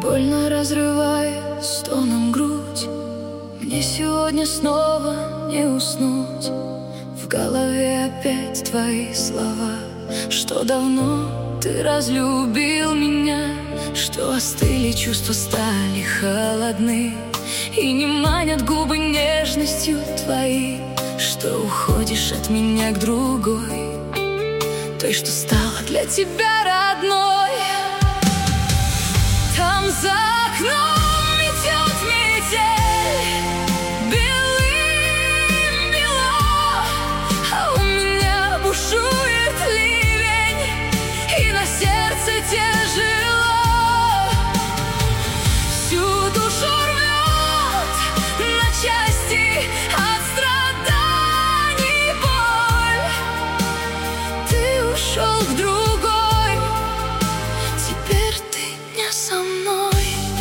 Больно разрывает стоном грудь. Мне сегодня снова не уснуть. В голове опять твои слова, что давно ты разлюбил меня, что остыли чувства, стали холодны, и не манят губы нежностью твои, что уходишь от меня к другой, той, что стала для тебя родной. Там за окном идет метель, белым бело, а у меня бушует ливень, и на сердце тяжело. Всю душу рвет на части от страданий боль. Ты ушел к другой, теперь ты не со мной.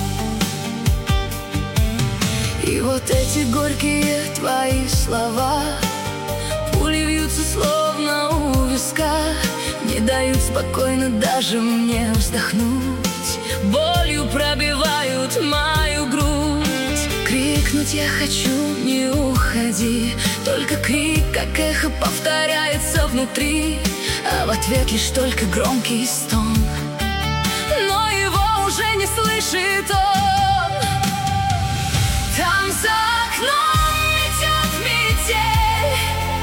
И вот эти горькие твои слова пули вьются словно у виска, не дают спокойно даже мне вздохнуть, болью пробивают мою грудь. Крикнуть я хочу, не уходи, только крик, как эхо, повторяется внутри, а в ответ лишь только громкий стон, но его уже не слышит он. Там за окном идет метель,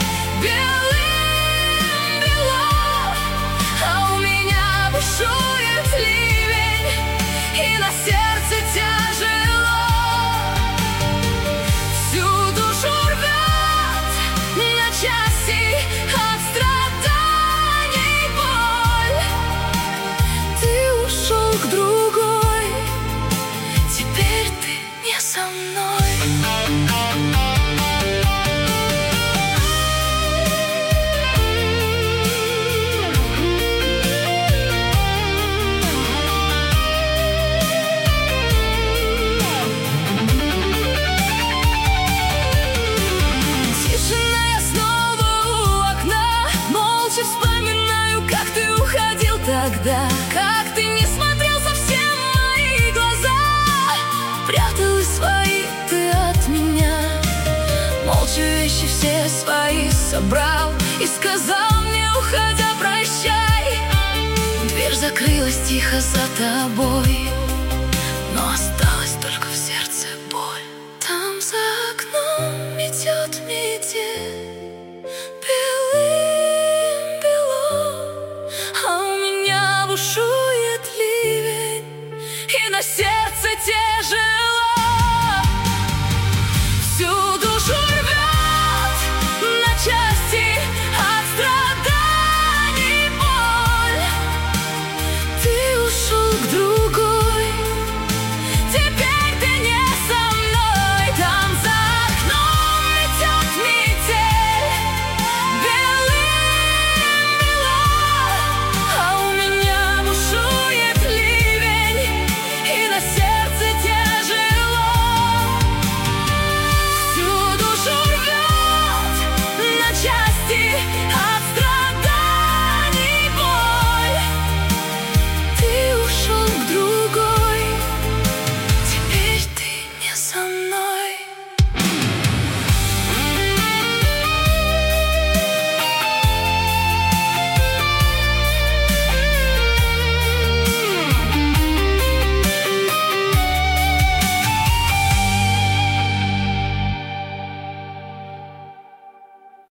белым бело, а у меня бушует ливень, и на сердце тяжело. Всю душу рвет на части от страданий боль. Ты ушел к другой, теперь ты не со мной. Вспоминаю, как ты уходил тогда, как ты не смотрел совсем в мои глаза, прятал свои ты от меня, молча вещи все свои собрал и сказал мне, уходя, прощай. Дверь закрылась тихо за тобой, но осталась только в сердце боль. Там за окном идет метель, бушует ливень, и на сердце тяжело.